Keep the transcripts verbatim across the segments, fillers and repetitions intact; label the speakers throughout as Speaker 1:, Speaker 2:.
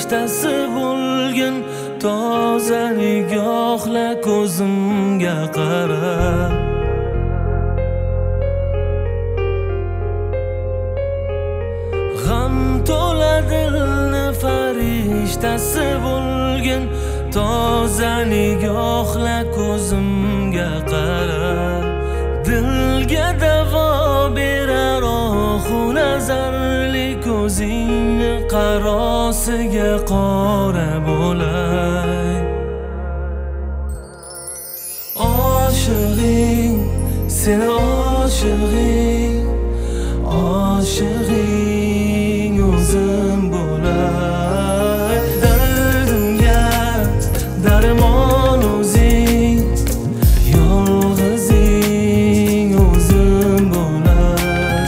Speaker 1: farishtasi bo'lgin, toza nigohla ko'zimga qara. G'am to'la dilni farishtasi bo'lgin, toza nigohla ko'zimga qara. Dilga davo berar ohu nazarli ko'zingni qarosiga qora bo'lay. Oshig'ing, seni oshig'ing, oshig'ing o'zim bo'lay. Dardimga darmon o'zing, yolg'izing o'zim bo'lay.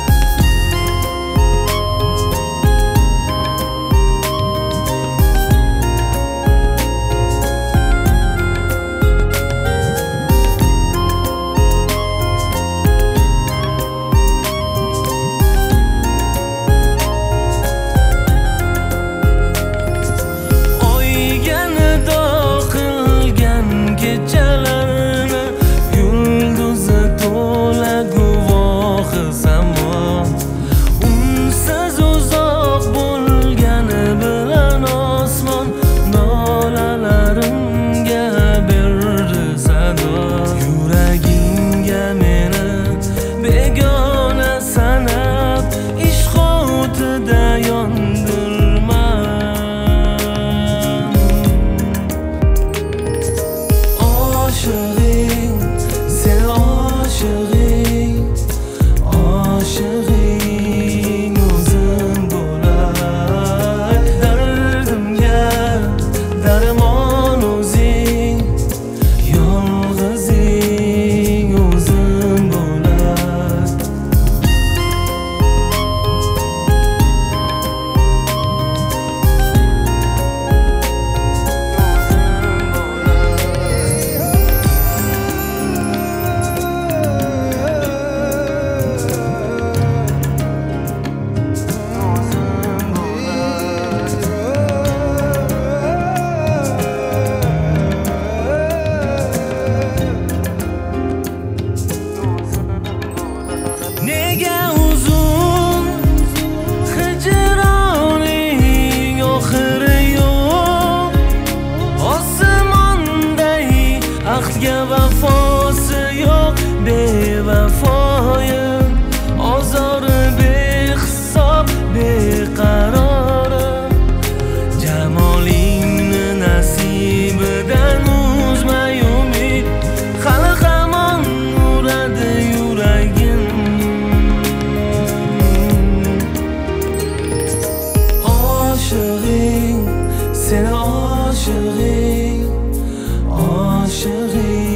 Speaker 1: Nega uzun hijroning oxiri yo'q, osmonday ahdga vafosi yo'q, bevafoyim ozori behisob beqarorim. Jamolingni nasibidan uzmay umid, hali hamon uradi yuragim. Oshig'ing, seni oshig'ing, oshig'ing